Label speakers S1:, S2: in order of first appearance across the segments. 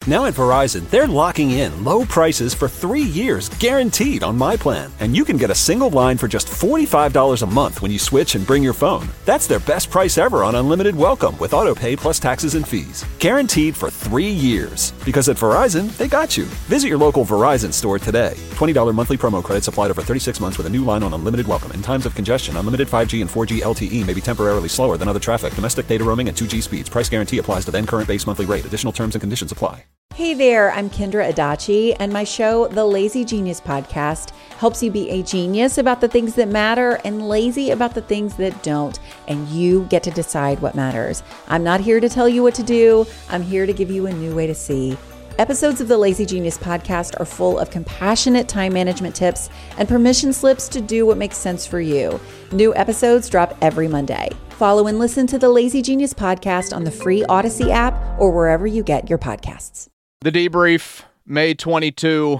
S1: Now at Verizon, they're locking in low prices for 3 years, guaranteed on My Plan. And you can get a single line for just $45 a month when you switch and bring your phone. That's their best price ever on unlimited welcome with autopay plus taxes and fees. Guaranteed for 3 years. Because at Verizon, they got you. Visit your local Verizon store today. $20 monthly promo credits applied over 36 months with a new line on unlimited welcome. In times of congestion, unlimited 5G and 4G LTE may be temporarily slower than other traffic. Domestic data roaming at 2G speeds. Price guarantee applies to then current base monthly rate. Additional terms and conditions apply.
S2: Hey there, I'm Kendra Adachi, and my show, The Lazy Genius Podcast, helps you be a genius about the things that matter and lazy about the things that don't, and you get to decide what matters. I'm not here to tell you what to do. I'm here to give you a new way to see. Episodes of the Lazy Genius Podcast are full of compassionate time management tips and permission slips to do what makes sense for you. New episodes drop every Monday. Follow and listen to the Lazy Genius Podcast on the free Odyssey app or wherever you get your podcasts.
S3: The debrief, May 22,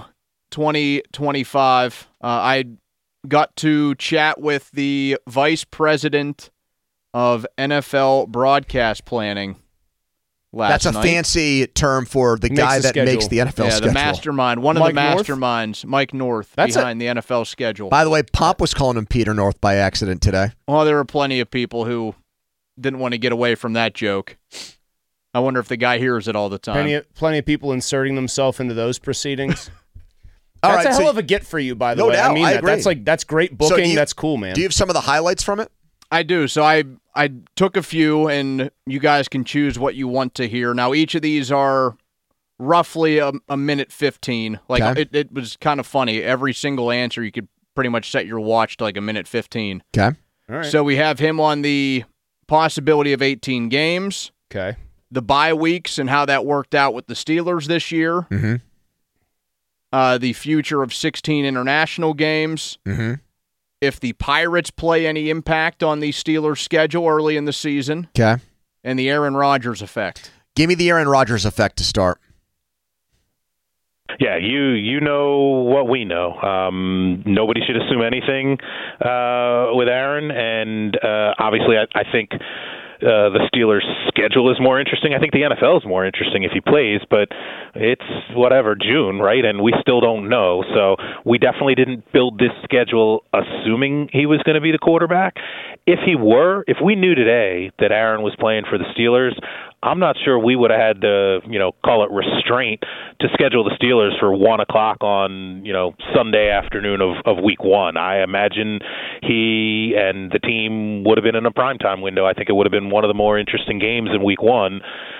S3: 2025. I got to chat with the vice president of NFL broadcast planning last night.
S4: That's a fancy term for the guy that makes the NFL schedule.
S3: Yeah, the mastermind. One of the masterminds, Mike North, behind the NFL schedule.
S4: By the way, Pop was calling him Peter North by accident today.
S3: Well, there were plenty of people who didn't want to get away from that joke. I wonder if the guy hears it all the time.
S5: Plenty of people inserting themselves into those proceedings. That's a hell of a get for you, by the way.
S4: No doubt,
S5: I mean,
S4: agree.
S5: That's great booking. That's cool, man.
S4: Do you have some of the highlights from it?
S3: I do. So I took a few, and you guys can choose what you want to hear. Now, each of these are roughly a minute 15. It was kind of funny. Every single answer, you could pretty much set your watch to like a minute 15.
S4: Okay.
S5: All right.
S3: So we have him on the possibility of 18 games.
S5: Okay.
S3: The bye weeks and how that worked out with the Steelers this year.
S4: Mm-hmm.
S3: The future of 16 international games.
S4: Mm-hmm.
S3: If the Pirates play any impact on the Steelers' schedule early in the season.
S4: Okay.
S3: And the Aaron Rodgers effect.
S4: Give me the Aaron Rodgers effect to start.
S6: Yeah, you know what we know. Nobody should assume anything with Aaron, and obviously I think the Steelers' schedule is more interesting. I think the NFL is more interesting if he plays, but it's June, right? And we still don't know. So we definitely didn't build this schedule assuming he was going to be the quarterback. If we knew today that Aaron was playing for the Steelers, I'm not sure we would have had to, call it restraint to schedule the Steelers for 1:00 on, Sunday afternoon of week 1. I imagine he and the team would have been in a primetime window. I think it would have been one of the more interesting games in week 1.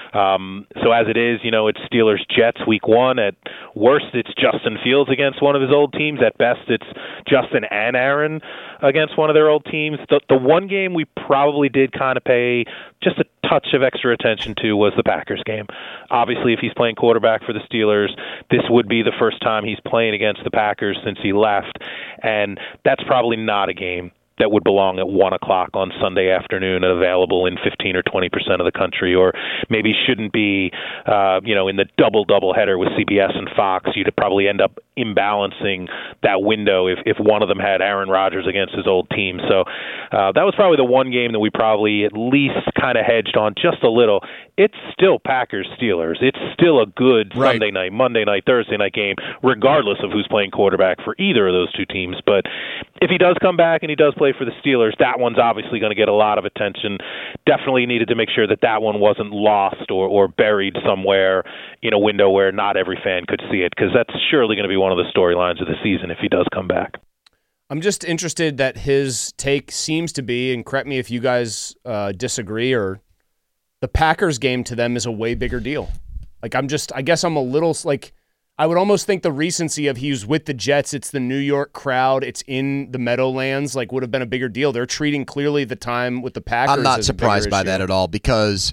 S6: So as it is, it's Steelers-Jets week 1. At worst, it's Justin Fields against one of his old teams. At best, it's Justin and Aaron against one of their old teams. The one game we probably did kind of pay just a touch of extra attention to was the Packers game. Obviously, if he's playing quarterback for the Steelers, this would be the first time he's playing against the Packers since he left, and that's probably not a game that would belong at 1:00 on Sunday afternoon and available in 15 or 20% of the country, or maybe shouldn't be, in the double header with CBS and Fox. You'd probably end up imbalancing that window if one of them had Aaron Rodgers against his old team. So that was probably the one game that we probably at least kind of hedged on just a little. It's still Packers-Steelers. It's still a good Sunday night, Monday night, Thursday night game, regardless of who's playing quarterback for either of those two teams. But if he does come back and he does play for the Steelers, that one's obviously going to get a lot of attention. Definitely needed to make sure that one wasn't lost or buried somewhere in a window where not every fan could see it, because that's surely going to be one of the storylines of the season if he does come back.
S5: I'm just interested that his take seems to be, and correct me if you guys disagree, or the Packers game to them is a way bigger deal. I guess I'm a little I would almost think the recency of he was with the Jets, it's the New York crowd, it's in the Meadowlands, would have been a bigger deal. They're treating clearly the time with the Packers.
S4: I'm not surprised by that at all, because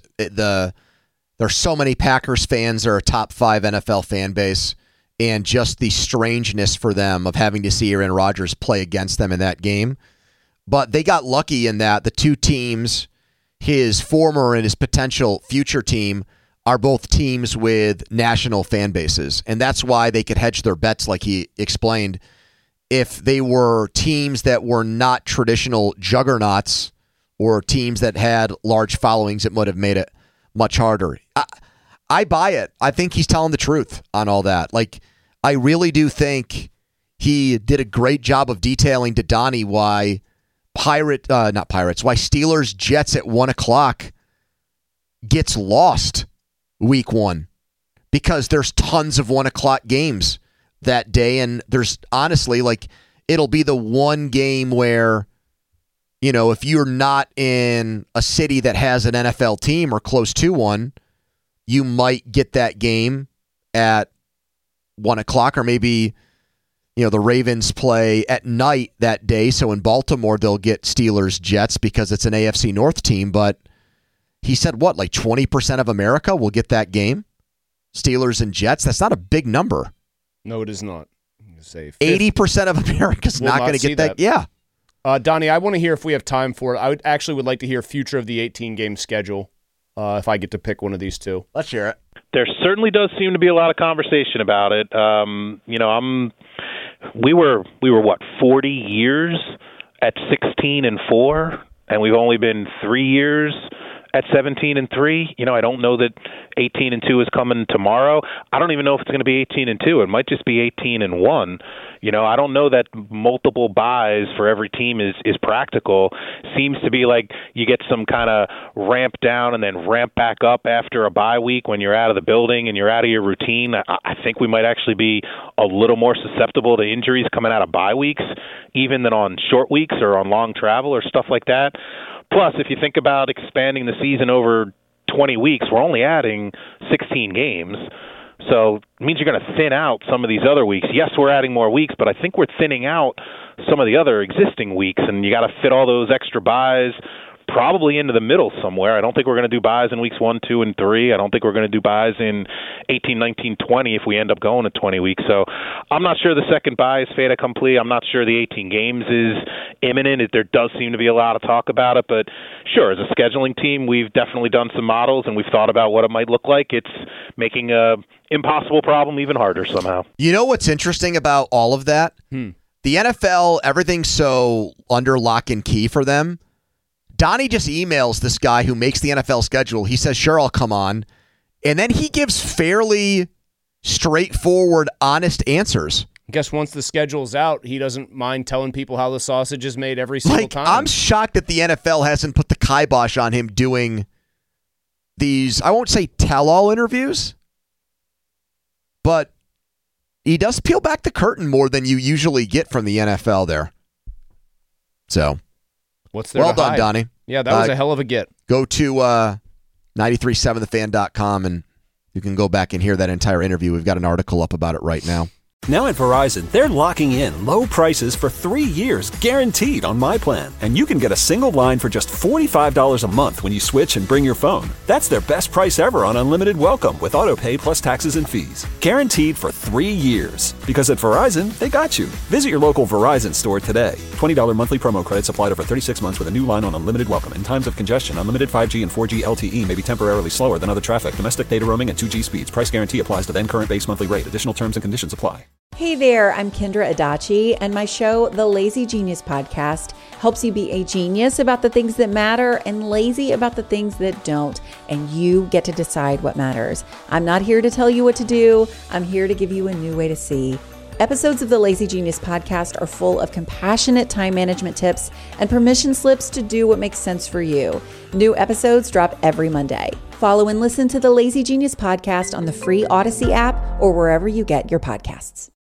S4: there's so many Packers fans that are a top 5 NFL fan base, and just the strangeness for them of having to see Aaron Rodgers play against them in that game. But they got lucky in that the two teams, his former and his potential future team, are both teams with national fan bases. And that's why they could hedge their bets, like he explained. If they were teams that were not traditional juggernauts or teams that had large followings, it would have made it much harder. I buy it. I think he's telling the truth on all that. Like, I really do think he did a great job of detailing to Donnie why why Steelers Jets at 1:00 gets lost week 1, because there's tons of 1:00 games that day, and there's honestly, like, it'll be the one game where, you know, if you're not in a city that has an NFL team or close to one, you might get that game at 1:00, or maybe, you know, the Ravens play at night that day. So in Baltimore, they'll get Steelers Jets because it's an AFC North team. But he said, what, like 20% of America will get that game? Steelers and Jets? That's not a big number.
S5: No, it is not. Say
S4: 80% of America's not going to get that. Yeah.
S5: Donnie, I want to hear if we have time for it. I would like to hear future of the 18-game schedule if I get to pick one of these two.
S4: Let's hear it.
S6: There certainly does seem to be a lot of conversation about it. You know, we were what, 40 years at 16-4, and we've only been 3 years at 17-3. You know, I don't know that 18-2 is coming tomorrow. I don't even know if it's going to be 18-2. It might just be 18-1. You know, I don't know that multiple buys for every team is practical. Seems to be like you get some kind of ramp down and then ramp back up after a bye week when you're out of the building and you're out of your routine. I think we might actually be a little more susceptible to injuries coming out of bye weeks, even than on short weeks or on long travel or stuff like that. Plus, if you think about expanding the season over 20 weeks, we're only adding 16 games. So it means you're going to thin out some of these other weeks. Yes, we're adding more weeks, but I think we're thinning out some of the other existing weeks, and you got to fit all those extra buys probably into the middle somewhere. I don't think we're going to do buys in weeks 1, 2, and 3. I don't think we're going to do buys in 18, 19, 20 if we end up going to 20 weeks. So I'm not sure the second buy is fait accompli. I'm not sure the 18 games is imminent. There does seem to be a lot of talk about it, but sure, as a scheduling team, we've definitely done some models and we've thought about what it might look like. It's making a impossible problem even harder somehow.
S4: You know what's interesting about all of that? The NFL, everything's so under lock and key for them. Donnie just emails this guy who makes the NFL schedule. He says, sure, I'll come on. And then he gives fairly straightforward, honest answers.
S5: I guess once the schedule's out, he doesn't mind telling people how the sausage is made every single time.
S4: I'm shocked that the NFL hasn't put the kibosh on him doing these, I won't say tell-all interviews, but he does peel back the curtain more than you usually get from the NFL there. So,
S5: what's there
S4: well
S5: to
S4: done,
S5: hide?
S4: Donnie.
S5: Yeah, that was a hell of a get.
S4: Go to 937thefan.com and you can go back and hear that entire interview. We've got an article up about it right now.
S1: Now at Verizon, they're locking in low prices for 3 years, guaranteed on my plan. And you can get a single line for just $45 a month when you switch and bring your phone. That's their best price ever on unlimited welcome with autopay plus taxes and fees. Guaranteed for 3 years. Because at Verizon, they got you. Visit your local Verizon store today. $20 monthly promo credits applied over 36 months with a new line on unlimited welcome. In times of congestion, unlimited 5G and 4G LTE may be temporarily slower than other traffic. Domestic data roaming and 2G speeds. Price guarantee applies to then current base monthly rate. Additional terms and conditions apply.
S2: Hey there, I'm Kendra Adachi, and my show, The Lazy Genius Podcast, helps you be a genius about the things that matter and lazy about the things that don't, and you get to decide what matters. I'm not here to tell you what to do. I'm here to give you a new way to see. Episodes of the Lazy Genius Podcast are full of compassionate time management tips and permission slips to do what makes sense for you. New episodes drop every Monday. Follow and listen to the Lazy Genius Podcast on the free Odyssey app or wherever you get your podcasts.